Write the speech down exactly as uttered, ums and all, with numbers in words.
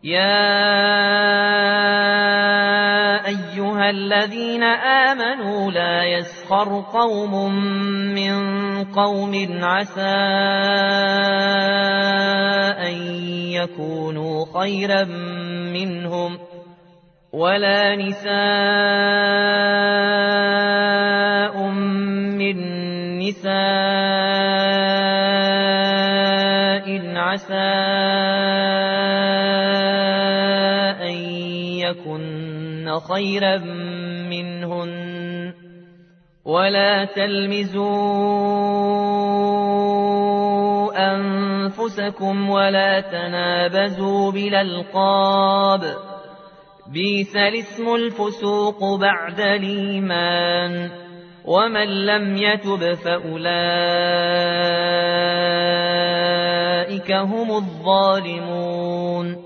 يا أيها الذين آمنوا لا يسخر قوم من قوم عسى أن يكونوا خيرا منهم ولا نساء من نساء عسى أن يكن خيرا منهن ولا تلمزوا أنفسكم ولا تنابزوا بالألقاب بئس الاسم الفسوق بعد الإيمان ومن لم يتب فأولئك هم الظالمون